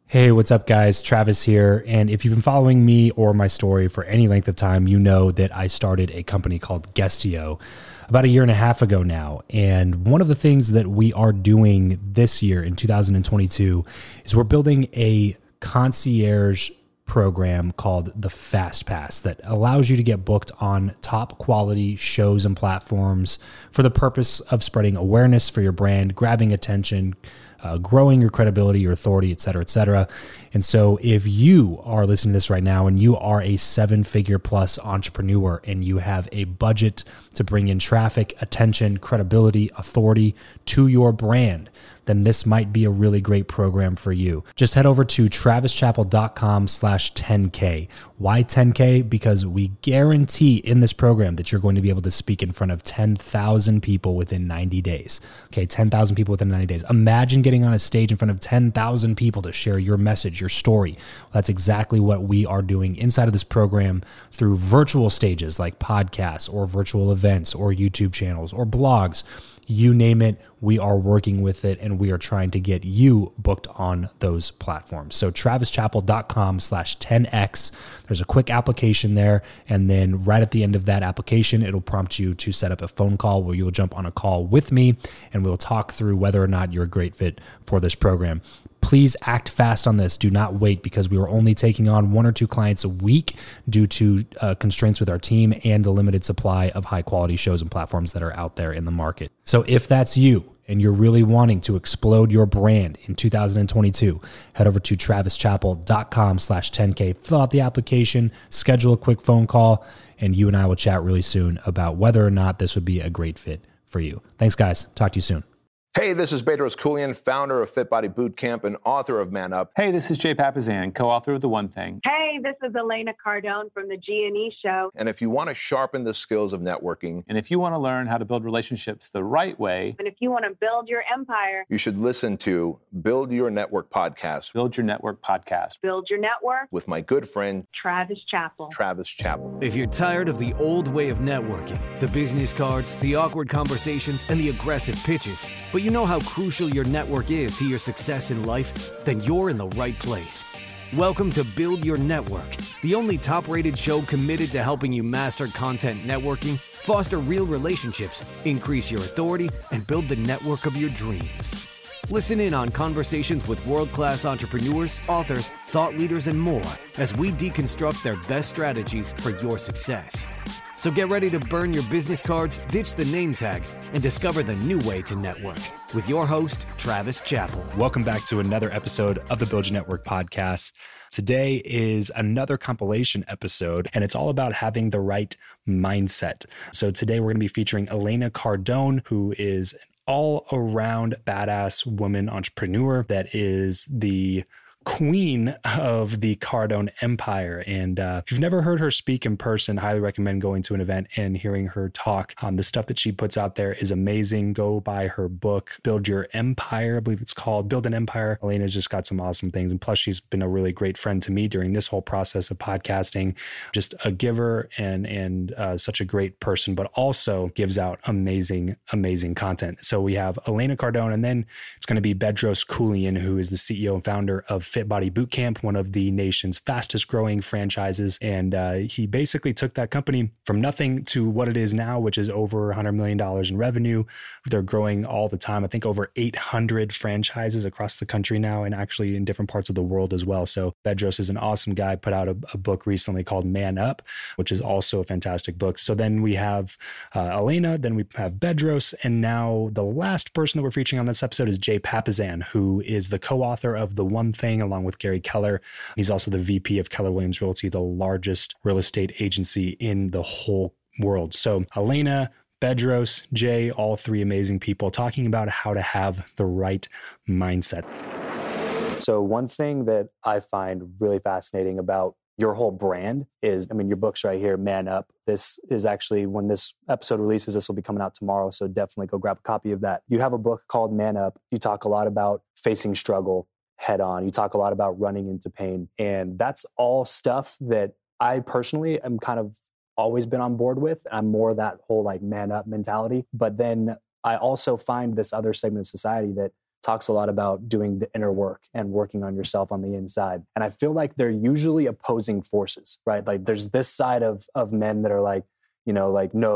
Hey, what's up, guys? Travis here. And if you've been following me or my story for any length of time, you know that I started a company called Guestio about a year and a half ago now. And one of the things that we are doing this year in 2022 is we're building a concierge program called the Fast Pass that allows you to get booked on top quality shows and platforms for the purpose of spreading awareness for your brand, grabbing attention, growing your credibility, your authority, et cetera, et cetera. And so if you are listening to this right now and you are a 7-figure plus entrepreneur and you have a budget to bring in traffic, attention, credibility, authority to your brand, then this might be a really great program for you. Just head over to travischappell.com/10K. Why 10K? Because we guarantee in this program that you're going to be able to speak in front of 10,000 people within 90 days. Okay, 10,000 people within 90 days. Imagine getting on a stage in front of 10,000 people to share your message, your story. Well, that's exactly what we are doing inside of this program through virtual stages like podcasts or virtual events or YouTube channels or blogs. You name it, we are working with it, and we are trying to get you booked on those platforms. So travischappell.com/10X. There's a quick application there, and then right at the end of that application, it'll prompt you to set up a phone call where you'll jump on a call with me, and we'll talk through whether or not you're a great fit for this program. Please act fast on this. Do not wait, because we are only taking on 1 or 2 clients a week due to constraints with our team and the limited supply of high quality shows and platforms that are out there in the market. So if that's you and you're really wanting to explode your brand in 2022, head over to travischappell.com/10K, fill out the application, schedule a quick phone call, and you and I will chat really soon about whether or not this would be a great fit for you. Thanks, guys. Talk to you soon. Hey, this is Bedros Keuilian, founder of Fit Body Bootcamp and author of Man Up. Hey, this is Jay Papasan, co-author of The One Thing. Hey, this is Elena Cardone from the G&E Show. And if you want to sharpen the skills of networking, And if you want to learn how to build relationships the right way, And if you want to build your empire, you should listen to Build Your Network podcast Build Your Network podcast. build your network, with my good friend, Travis Chappell. Travis Chappell. If you're tired of the old way of networking, the business cards, the awkward conversations, and the aggressive pitches, but you know how crucial your network is to your success in life, then you're in the right place. Welcome to Build Your Network, the only top-rated show committed to helping you master content networking, foster real relationships, increase your authority, and build the network of your dreams. Listen in on conversations with world-class entrepreneurs, authors, thought leaders, and more as we deconstruct their best strategies for your success. So get ready to burn your business cards, ditch the name tag, and discover the new way to network with your host, Travis Chappell. Welcome back to another episode of the Build Your Network podcast. Today is another compilation episode, and it's all about having the right mindset. So today we're going to be featuring Elena Cardone, who is an all-around badass woman entrepreneur that is the queen of the Cardone empire. And if you've never heard her speak in person, highly recommend going to an event and hearing her talk. The stuff that she puts out there is amazing. Go buy her book, Build Your Empire. I believe it's called Build an Empire. Elena's just got some awesome things. And plus, she's been a really great friend to me during this whole process of podcasting. Just a giver and such a great person, but also gives out amazing content. So we have Elena Cardone, and then it's going to be Bedros Keuilian, who is the CEO and founder of Fit Body Bootcamp, one of the nation's fastest growing franchises. And he basically took that company from nothing to what it is now, which is over $100 million in revenue. They're growing all the time. I think over 800 franchises across the country now, and actually in different parts of the world as well. So Bedros is an awesome guy, put out a book recently called Man Up, which is also a fantastic book. So then we have Elena, then we have Bedros, and now the last person that we're featuring on this episode is Jay Papasan, who is the co-author of The One Thing, along with Gary Keller. He's also the VP of Keller Williams Realty, the largest real estate agency in the whole world. So Elena, Bedros, Jay, all three amazing people talking about how to have the right mindset. So one thing that I find really fascinating about your whole brand is, your book's right here, Man Up. This is actually, when this episode releases, this will be coming out tomorrow. So definitely go grab a copy of that. You have a book called Man Up. You talk a lot about facing struggle head on. You talk a lot about running into pain. And that's all stuff that I personally am kind of always been on board with. I'm more that whole man up mentality. But then I also find this other segment of society that talks a lot about doing the inner work and working on yourself on the inside. And I feel like they're usually opposing forces, right? Like there's this side of men that are like, no,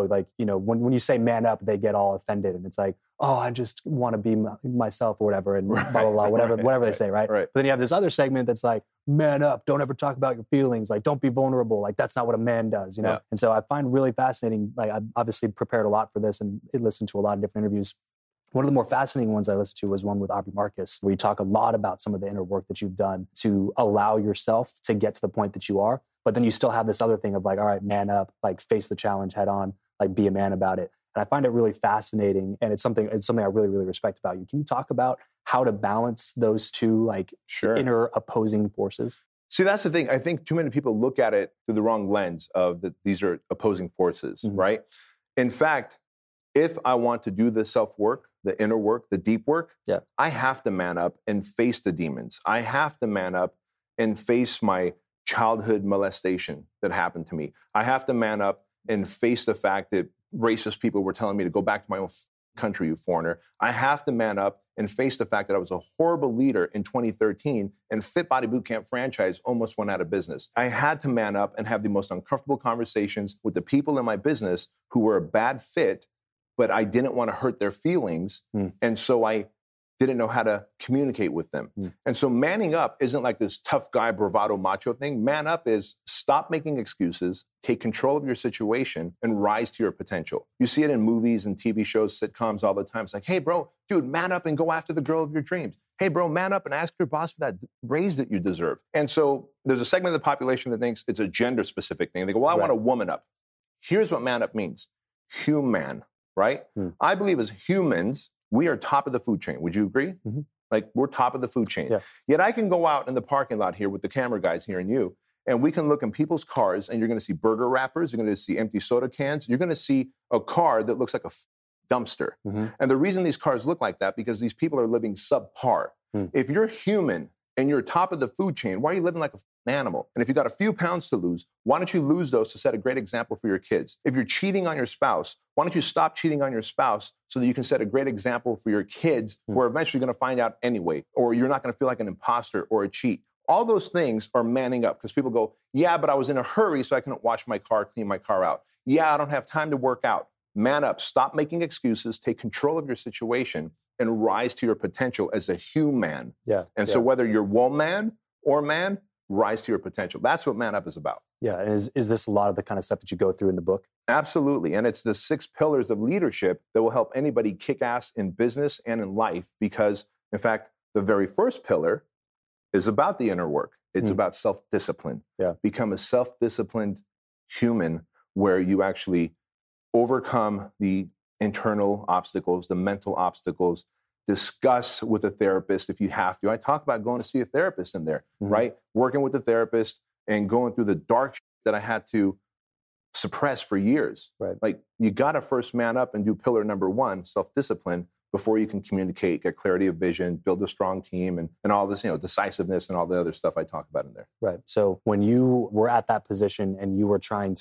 when you say man up, they get all offended. And it's like, oh, I just want to be myself or whatever, and blah, blah, blah, whatever they say, right? But then you have this other segment that's like, man up, don't ever talk about your feelings. Like, don't be vulnerable. Like, that's not what a man does, you know? Yeah. And so I find really fascinating, like, I obviously prepared a lot for this and listened to a lot of different interviews. One of the more fascinating ones I listened to was one with Aubrey Marcus, where you talk a lot about some of the inner work that you've done to allow yourself to get to the point that you are. But then you still have this other thing of like, all right, man up, like face the challenge head on, like be a man about it. And I find it really fascinating. And it's something I really, really respect about you. Can you talk about how to balance those two like inner opposing forces? See, that's the thing. I think too many people look at it through the wrong lens of that these are opposing forces, right? In fact, if I want to do the self-work, the inner work, the deep work, I have to man up and face the demons. I have to man up and face my childhood molestation that happened to me. I have to man up and face the fact that racist people were telling me to go back to my own country, you foreigner. I have to man up and face the fact that I was a horrible leader in 2013 and Fit Body Bootcamp franchise almost went out of business. I had to man up and have the most uncomfortable conversations with the people in my business who were a bad fit, but I didn't want to hurt their feelings. And so I didn't know how to communicate with them. And so manning up isn't like this tough guy, bravado, macho thing. Man up is stop making excuses, take control of your situation, and rise to your potential. You see it in movies and TV shows, sitcoms all the time. It's like, hey, bro, dude, man up and go after the girl of your dreams. Hey, bro, man up and ask your boss for that raise that you deserve. And so there's a segment of the population that thinks it's a gender-specific thing. They go, well, I want a woman up. Here's what man up means. Human, right? I believe as humans, we are top of the food chain. Would you agree? Like we're top of the food chain. Yet I can go out in the parking lot here with the camera guys here and you, and we can look in people's cars and you're going to see burger wrappers. You're going to see empty soda cans. You're going to see a car that looks like a dumpster. And the reason these cars look like that, because these people are living subpar. If you're human and you're top of the food chain, why are you living like an animal? And if you got a few pounds to lose, why don't you lose those to set a great example for your kids? If you're cheating on your spouse, why don't you stop cheating on your spouse so that you can set a great example for your kids who are eventually going to find out anyway, or you're not going to feel like an imposter or a cheat. All those things are manning up because people go, yeah, but I was in a hurry so I couldn't wash my car, clean my car out. Yeah, I don't have time to work out. Man up, stop making excuses, take control of your situation, and rise to your potential as a human. So whether you're woman or man, rise to your potential. That's what Man Up is about. Yeah. And is this a lot of the kind of stuff that you go through in the book? Absolutely. And it's the 6 pillars of leadership that will help anybody kick ass in business and in life because, in fact, the very first pillar is about the inner work. It's about self-discipline. Become a self-disciplined human where you actually overcome the internal obstacles, the mental obstacles, discuss with a therapist if you have to. I talk about going to see a therapist in there, right? Working with a therapist and going through the dark that I had to suppress for years. Like you got to first man up and do pillar number 1, self-discipline, before you can communicate, get clarity of vision, build a strong team, and all this, decisiveness and all the other stuff I talk about in there. Right. So when you were at that position and you were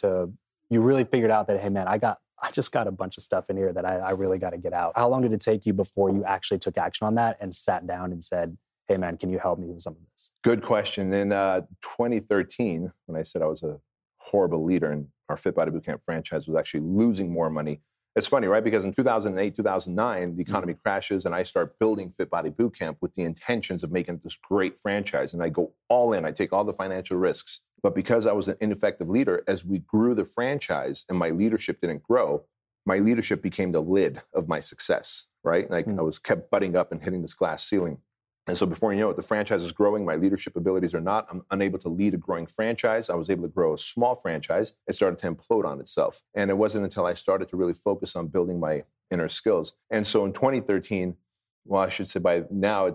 you really figured out that, hey man, I just got a bunch of stuff in here that I really got to get out. How long did it take you before you actually took action on that and sat down and said, hey man, can you help me with some of this? Good question. In 2013, when I said I was a horrible leader and our Fit Body Bootcamp franchise was actually losing more money. It's funny, right? Because in 2008, 2009, the economy crashes and I start building Fit Body Bootcamp with the intentions of making this great franchise. And I go all in, I take all the financial risks. But because I was an ineffective leader, as we grew the franchise and my leadership didn't grow, my leadership became the lid of my success, right? Like I was kept butting up and hitting this glass ceiling. And so before you know it, the franchise is growing. My leadership abilities are not. I'm unable to lead a growing franchise. I was able to grow a small franchise. It started to implode on itself. And it wasn't until I started to really focus on building my inner skills. And so in 2013, well, I should say by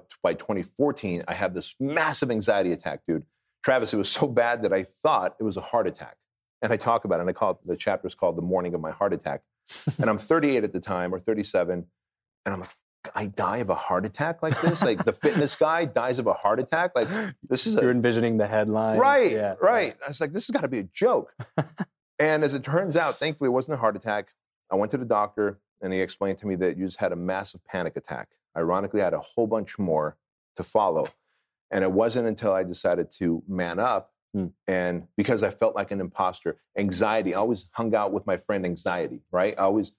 2014, I had this massive anxiety attack, dude. Travis, it was so bad that I thought it was a heart attack. And I talk about it, and I call it, the chapter is called The Morning of My Heart Attack. And I'm 38 at the time, or 37, and I'm like, I die of a heart attack like this? Like the fitness guy dies of a heart attack? Like this is You're envisioning the headline. Right, yeah, right. I was like, this has got to be a joke. And as it turns out, thankfully, it wasn't a heart attack. I went to the doctor, and he explained to me that you just had a massive panic attack. Ironically, I had a whole bunch more to follow. And it wasn't until I decided to man up, and because I felt like an imposter, anxiety, I always hung out with my friend anxiety, right? When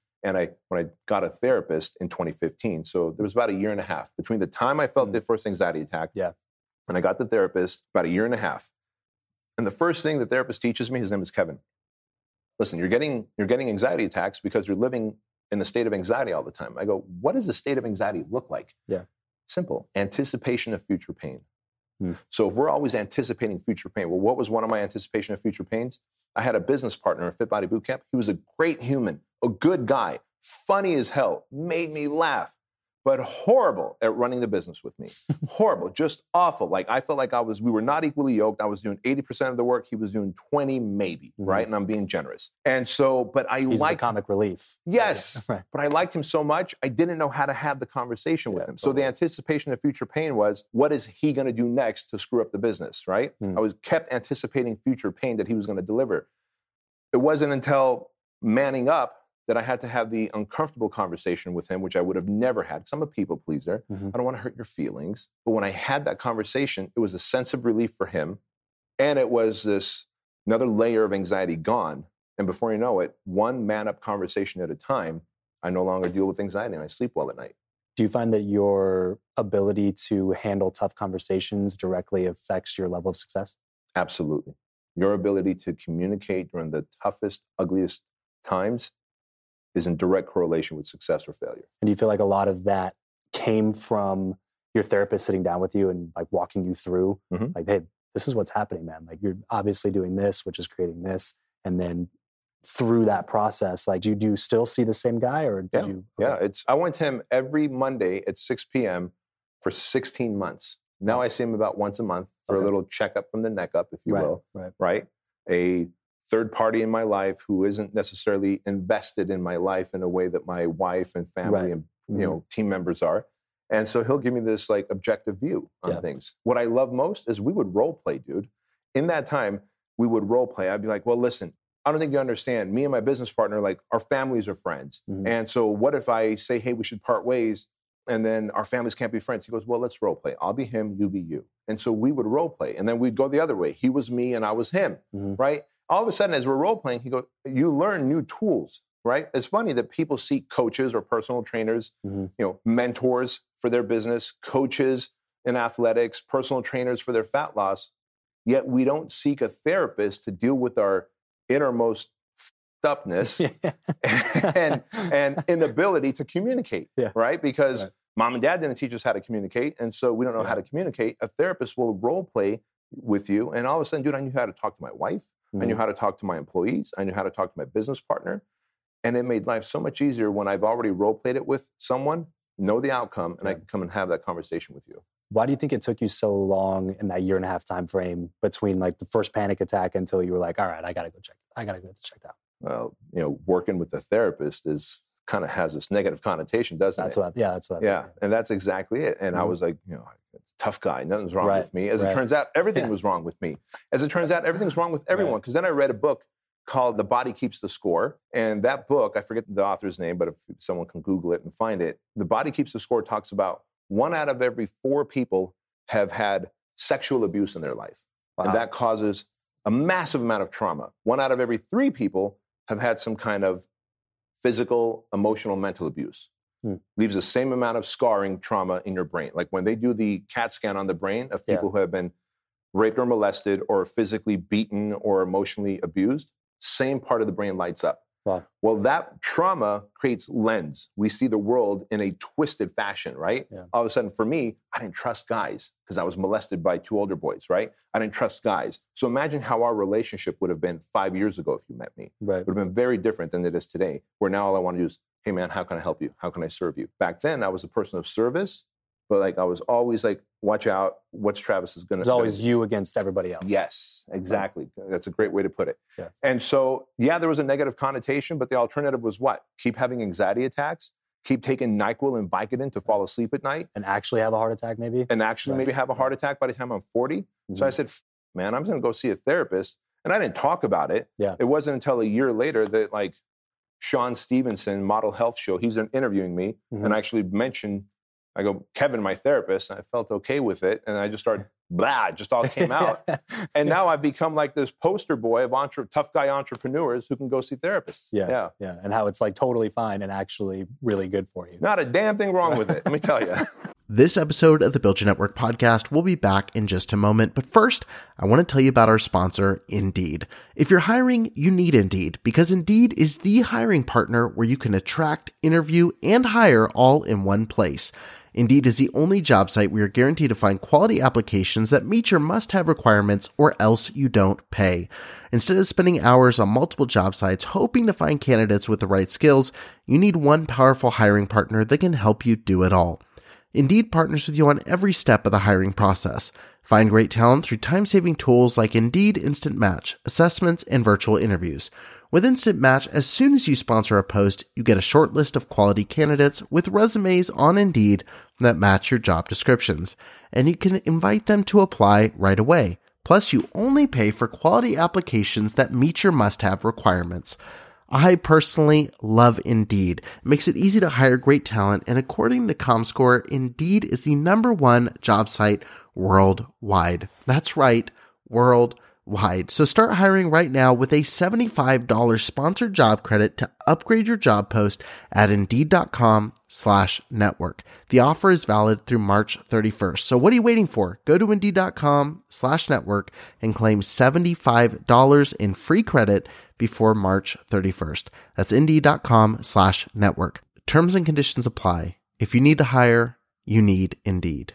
I got a therapist in 2015, so there was about a year and a half between the time I felt the first anxiety attack and I got the therapist, about a year and a half. And the first thing the therapist teaches me, his name is Kevin. Listen, you're getting anxiety attacks because you're living in a state of anxiety all the time. I go, what does a state of anxiety look like? Yeah. Simple. Anticipation of future pain. So if we're always anticipating future pain, well, what was one of my anticipation of future pains? I had a business partner in Fit Body Bootcamp. He was a great human, a good guy, funny as hell, made me laugh, but horrible at running the business with me. Horrible, just awful. Like I felt like we were not equally yoked. I was doing 80% of the work. He was doing 20 maybe, right? And I'm being generous. And so, but He's the comic relief. Yes, right. But I liked him so much, I didn't know how to have the conversation with him. So the anticipation of future pain was, what is he going to do next to screw up the business, right? I was kept anticipating future pain that he was going to deliver. It wasn't until manning up that I had to have the uncomfortable conversation with him, which I would have never had, because I'm a people pleaser. I don't want to hurt your feelings. But when I had that conversation, it was a sense of relief for him. And it was this another layer of anxiety gone. And before you know it, one man-up conversation at a time, I no longer deal with anxiety and I sleep well at night. Do you find that your ability to handle tough conversations directly affects your level of success? Absolutely. Your ability to communicate during the toughest, ugliest times is in direct correlation with success or failure. And do you feel like a lot of that came from your therapist sitting down with you and like walking you through, like, hey, this is what's happening, man. Like you're obviously doing this, which is creating this. And then through that process, like, do you still see the same guy or did you? Okay. Yeah, I went to him every Monday at 6 p.m. for 16 months. Now I see him about once a month for a little checkup from the neck up, if you will. Right. A third party in my life who isn't necessarily invested in my life in a way that my wife and family and team members are. And so he'll give me this like objective view on things. What I love most is we would role play, dude. In that time, we would role play. I'd be like, well, listen, I don't think you understand. Me and my business partner, like our families are friends. And so what if I say, hey, we should part ways and then our families can't be friends? He goes, well, let's role play. I'll be him, you be you. And so we would role play. And then we'd go the other way. He was me and I was him, right? All of a sudden, as we're role playing, he goes, you learn new tools, right? It's funny that people seek coaches or personal trainers, mentors for their business, coaches in athletics, personal trainers for their fat loss. Yet we don't seek a therapist to deal with our innermost upness and inability to communicate, right? Because mom and dad didn't teach us how to communicate, and so we don't know how to communicate. A therapist will role play with you, and all of a sudden, dude, I knew how to talk to my wife. I knew how to talk to my employees. I knew how to talk to my business partner. And it made life so much easier when I've already role-played it with someone, know the outcome, and I can come and have that conversation with you. Why do you think it took you so long in that 1.5-year time frame between like the first panic attack until you were like, all right, I got to go get this checked out? Well, working with a therapist kind of has this negative connotation, doesn't it? That's what. Yeah, and that's exactly it. And I was like, tough guy, nothing's wrong with me. As it turns out, everything was wrong with me. As it turns out, everything's wrong with everyone. Because then I read a book called The Body Keeps the Score. And that book, I forget the author's name, but if someone can Google it and find it, The Body Keeps the Score talks about 1 out of every 4 people have had sexual abuse in their life. Wow. And that causes a massive amount of trauma. 1 out of every 3 people have had some kind of physical, emotional, mental abuse. Leaves the same amount of scarring trauma in your brain. Like when they do the CAT scan on the brain of people who have been raped or molested or physically beaten or emotionally abused, same part of the brain lights up. Wow. Well, that trauma creates lens. We see the world in a twisted fashion, right? Yeah. All of a sudden, for me, I didn't trust guys because I was molested by 2 older boys, right? I didn't trust guys. So imagine how our relationship would have been 5 years ago if you met me. Right. It would have been very different than it is today, where now all I want to do is, hey man, how can I help you? How can I serve you? Back then, I was a person of service, but like I was always like, watch out, what's Travis is going to do. It's always you against everybody else. Yes, exactly. Right. That's a great way to put it. Yeah. And so, there was a negative connotation, but the alternative was what? Keep having anxiety attacks, keep taking NyQuil and Vicodin to fall asleep at night. And actually have a heart attack maybe? And actually maybe have a heart attack by the time I'm 40. So I said, man, I'm going to go see a therapist. And I didn't talk about it. Yeah. It wasn't until a year later that like Sean Stevenson, Model Health Show, he's interviewing me and I actually mentioned I go, Kevin, my therapist, and I felt okay with it. And I just started, blah, just all came out. And now I've become like this poster boy of tough guy entrepreneurs who can go see therapists. Yeah. And how it's like totally fine and actually really good for you. Not a damn thing wrong with it, let me tell you. This episode of the Build Your Network podcast will be back in just a moment. But first, I want to tell you about our sponsor, Indeed. If you're hiring, you need Indeed, because Indeed is the hiring partner where you can attract, interview, and hire all in one place. Indeed is the only job site where you're guaranteed to find quality applications that meet your must-have requirements, or else you don't pay. Instead of spending hours on multiple job sites hoping to find candidates with the right skills, you need one powerful hiring partner that can help you do it all. Indeed partners with you on every step of the hiring process. Find great talent through time-saving tools like Indeed Instant Match, assessments, and virtual interviews. With Instant Match, as soon as you sponsor a post, you get a short list of quality candidates with resumes on Indeed that match your job descriptions, and you can invite them to apply right away. Plus, you only pay for quality applications that meet your must-have requirements. I personally love Indeed. It makes it easy to hire great talent, and according to ComScore, Indeed is the #1 job site worldwide. That's right, worldwide. So start hiring right now with a $75 sponsored job credit to upgrade your job post at Indeed.com/network. The offer is valid through March 31st. So what are you waiting for? Go to Indeed.com/network and claim $75 in free credit before March 31st. That's Indeed.com/network. Terms and conditions apply. If you need to hire, you need Indeed.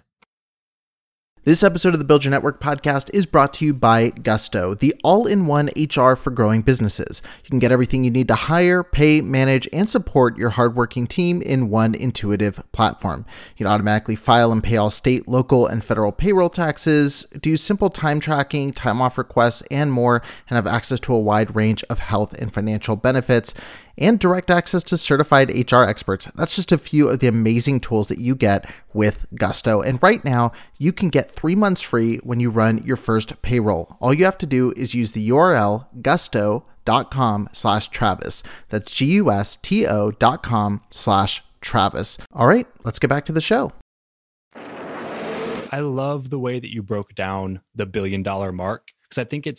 This episode of the Build Your Network podcast is brought to you by Gusto, the all-in-one HR for growing businesses. You can get everything you need to hire, pay, manage, and support your hardworking team in one intuitive platform. You can automatically file and pay all state, local, and federal payroll taxes, do simple time tracking, time off requests, and more, and have access to a wide range of health and financial benefits, and direct access to certified HR experts. That's just a few of the amazing tools that you get with Gusto. And right now, you can get 3 months free when you run your first payroll. All you have to do is use the URL gusto.com/Travis. That's GUSTO.com/Travis. All right, let's get back to the show. I love the way that you broke down the $1 billion mark, because I think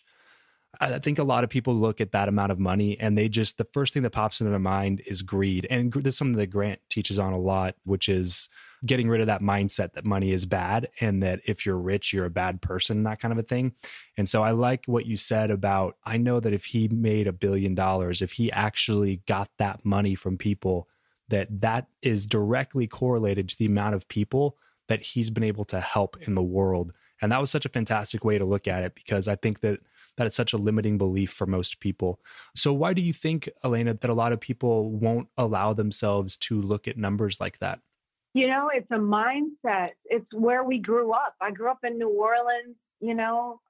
I think a lot of people look at that amount of money and the first thing that pops into their mind is greed. And this is something that Grant teaches on a lot, which is getting rid of that mindset that money is bad and that if you're rich, you're a bad person, that kind of a thing. And so I like what you said about, I know that if he made $1 billion, if he actually got that money from people, that is directly correlated to the amount of people that he's been able to help in the world. And that was such a fantastic way to look at it, because I think that is such a limiting belief for most people. So why do you think, Elena, that a lot of people won't allow themselves to look at numbers like that? You know, it's a mindset. It's where we grew up. I grew up in New Orleans, you know.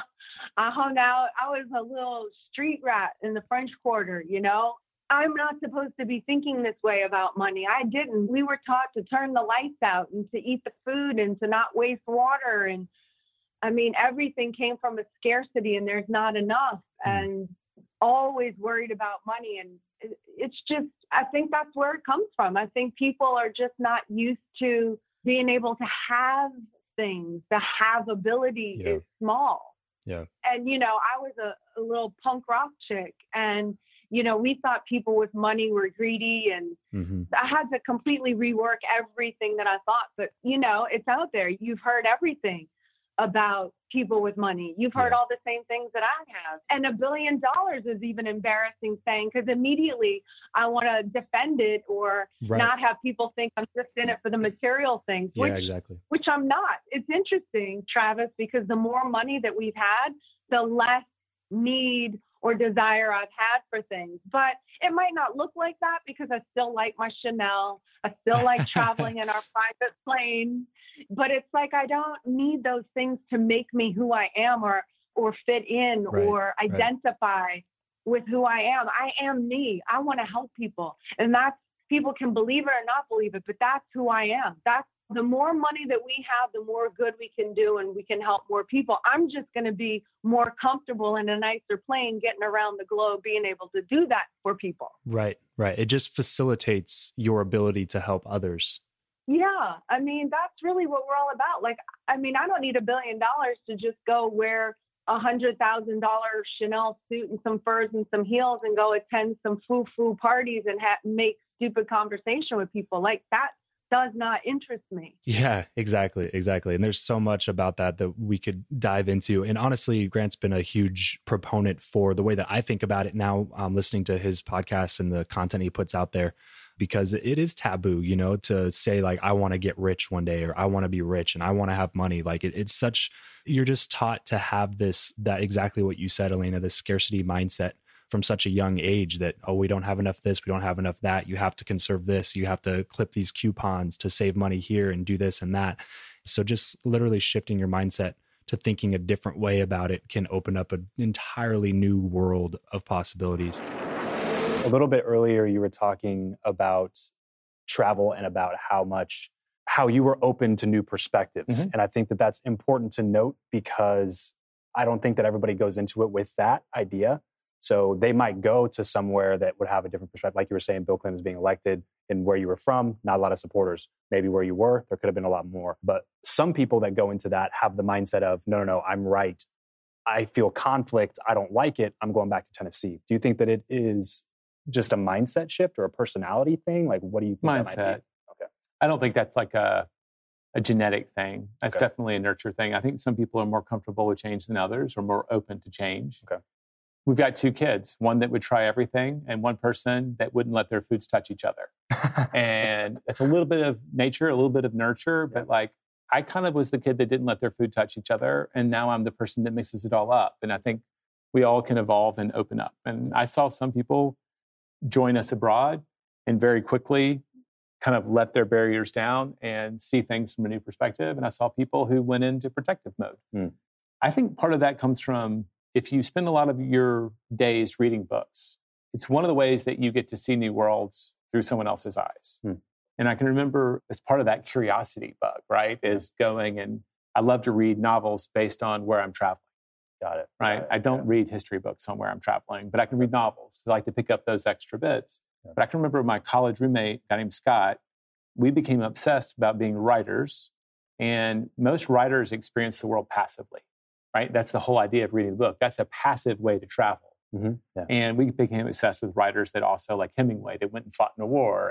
I hung out. I was a little street rat in the French Quarter, you know. I'm not supposed to be thinking this way about money. I didn't. We were taught to turn the lights out and to eat the food and to not waste water. And I mean, everything came from a scarcity and there's not enough, and always worried about money. And it's just, I think that's where it comes from. I think people are just not used to being able to have things. The have ability is small. Yeah. And, you know, I was a little punk rock chick, and, you know, we thought people with money were greedy, and I had to completely rework everything that I thought. But, you know, it's out there. You've heard everything about people with money. You've heard all the same things that I have. And $1 billion is even embarrassing saying, because immediately I want to defend it or not have people think I'm just in it for the material things, which I'm not. It's interesting, Travis, because the more money that we've had, the less need or desire I've had for things. But it might not look like that, because I still like my Chanel. I still like traveling in our private plane. But it's like, I don't need those things to make me who I am or fit in or identify with who I am. I am me. I want to help people. And that's, people can believe it or not believe it, but that's who I am. That's the more money that we have, the more good we can do, and we can help more people. I'm just going to be more comfortable in a nicer plane, getting around the globe, being able to do that for people. Right. It just facilitates your ability to help others. Yeah. I mean, that's really what we're all about. Like, I mean, I don't need $1 billion to just go wear $100,000 Chanel suit and some furs and some heels and go attend some foo-foo parties and make stupid conversation with people. Like, that does not interest me. Yeah, exactly. And there's so much about that we could dive into. And honestly, Grant's been a huge proponent for the way that I think about it now, listening to his podcasts and the content he puts out there, because it is taboo, to say like, I want to get rich one day, or I want to be rich and I want to have money. Like it's such, you're just taught to have that exactly what you said, Elena, this scarcity mindset from such a young age that, oh, we don't have enough this, we don't have enough that. You have to conserve this. You have to clip these coupons to save money here and do this and that. So just literally shifting your mindset to thinking a different way about it can open up an entirely new world of possibilities. A little bit earlier, you were talking about travel and about how you were open to new perspectives. Mm-hmm. And I think that that's important to note, because I don't think that everybody goes into it with that idea. So they might go to somewhere that would have a different perspective. Like you were saying, Bill Clinton is being elected, and where you were from, not a lot of supporters. Maybe where you were, there could have been a lot more. But some people that go into that have the mindset of, no, I'm right. I feel conflict. I don't like it. I'm going back to Tennessee. Do you think that it is just a mindset shift or a personality thing? Like, what do you think? Mindset. That might be? Okay. I don't think that's like a genetic thing. That's definitely a nurture thing. I think some people are more comfortable with change than others, or more open to change. Okay. We've got 2 kids, one that would try everything and one person that wouldn't let their foods touch each other. And it's a little bit of nature, a little bit of nurture, but like, I kind of was the kid that didn't let their food touch each other. And now I'm the person that mixes it all up. And I think we all can evolve and open up. And I saw some people join us abroad and very quickly kind of let their barriers down and see things from a new perspective. And I saw people who went into protective mode. I think part of that comes from, if you spend a lot of your days reading books, it's one of the ways that you get to see new worlds through someone else's eyes. And I can remember, as part of that curiosity bug, right, is going, and I love to read novels based on where I'm traveling. Got it. Right? I don't read history books on where I'm traveling, but I can read novels. I like to pick up those extra bits. But I can remember my college roommate, a guy named Scott, we became obsessed about being writers. And most writers experience the world passively. Right? That's the whole idea of reading a book. That's a passive way to travel. Mm-hmm. Yeah. And we became obsessed with writers that also, like Hemingway, that went and fought in a war.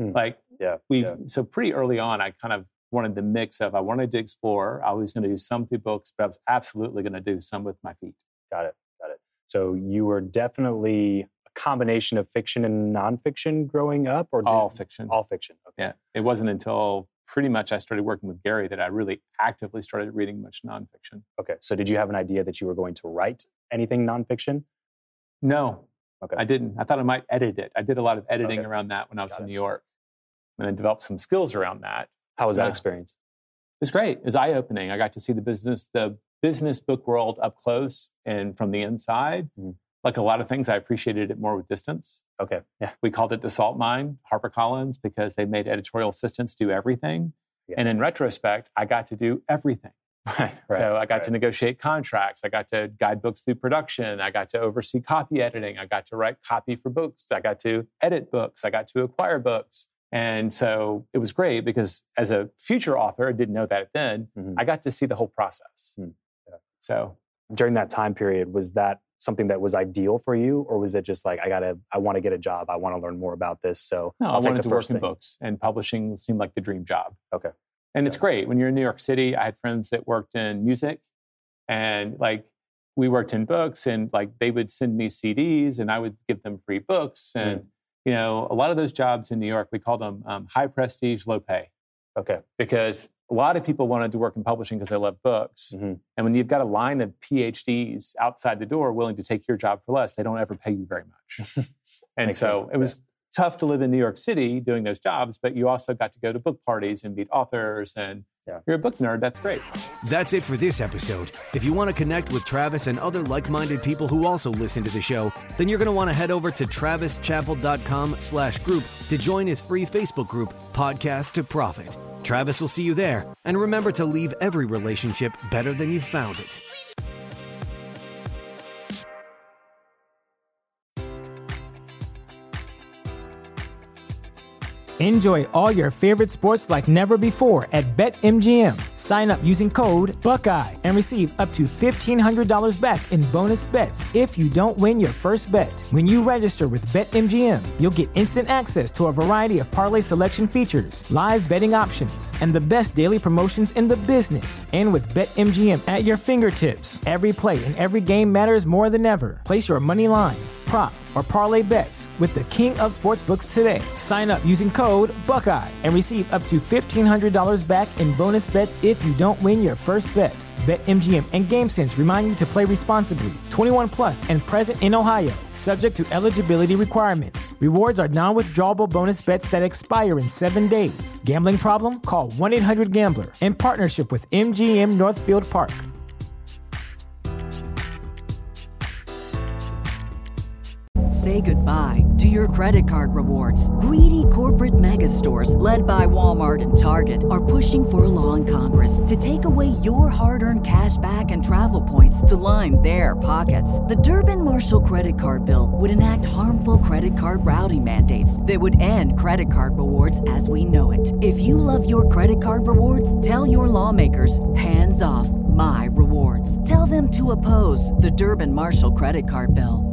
And so pretty early on, I kind of wanted the mix of, I wanted to explore. I was going to do some through books, but I was absolutely going to do some with my feet. Got it. So you were definitely a combination of fiction and nonfiction growing up? Or all fiction. All fiction. Okay. Yeah. It wasn't until pretty much I started working with Gary that I really actively started reading much nonfiction. Okay. So did you have an idea that you were going to write anything nonfiction? No. Okay. I didn't. I thought I might edit it. I did a lot of editing around that when I was in New York. And I developed some skills around that. How was that experience? It was great. It was eye-opening. I got to see the business book world up close and from the inside. Mm-hmm. Like a lot of things, I appreciated it more with distance. Okay. Yeah. We called it the salt mine, HarperCollins, because they made editorial assistants do everything. Yeah. And in retrospect, I got to do everything. Right. So I got to negotiate contracts. I got to guide books through production. I got to oversee copy editing. I got to write copy for books. I got to edit books. I got to acquire books. And so it was great because as a future author, I didn't know that then, I got to see the whole process. Yeah. So during that time period, was that something that was ideal for you? Or was it just like, I want to get a job. I want to learn more about this. So no, I wanted to work in books, and publishing seemed like the dream job. Okay. And it's great. When you're in New York City, I had friends that worked in music, and like we worked in books, and like they would send me CDs and I would give them free books. And, you know, a lot of those jobs in New York, we called them high prestige, low pay. Okay. Because a lot of people wanted to work in publishing because they love books. And when you've got a line of PhDs outside the door willing to take your job for less, they don't ever pay you very much. And so it was tough to live in New York City doing those jobs, but you also got to go to book parties and meet authors, and you're a book nerd. That's great. That's it for this episode. If you want to connect with Travis and other like-minded people who also listen to the show, then you're going to want to head over to travischappell.com/group to join his free Facebook group, Podcast to Profit. Travis will see you there. And remember to leave every relationship better than you found it. Enjoy all your favorite sports like never before at BetMGM. Sign up using code Buckeye and receive up to $1,500 back in bonus bets if you don't win your first bet. When you register with BetMGM, you'll get instant access to a variety of parlay selection features, live betting options, and the best daily promotions in the business. And with BetMGM at your fingertips, every play and every game matters more than ever. Place your money line, prop, or parlay bets with the king of sportsbooks today. Sign up using code Buckeye and receive up to $1,500 back in bonus bets if you don't win your first bet. BetMGM and GameSense remind you to play responsibly. 21 plus and present in Ohio, subject to eligibility requirements. Rewards are non-withdrawable bonus bets that expire in 7 days. Gambling problem? Call 1-800-GAMBLER. In partnership with MGM Northfield Park. Say goodbye to your credit card rewards. Greedy corporate mega stores, led by Walmart and Target, are pushing for a law in Congress to take away your hard-earned cash back and travel points to line their pockets. The Durbin-Marshall credit card bill would enact harmful credit card routing mandates that would end credit card rewards as we know it. If you love your credit card rewards, tell your lawmakers, hands off my rewards. Tell them to oppose the Durbin-Marshall credit card bill.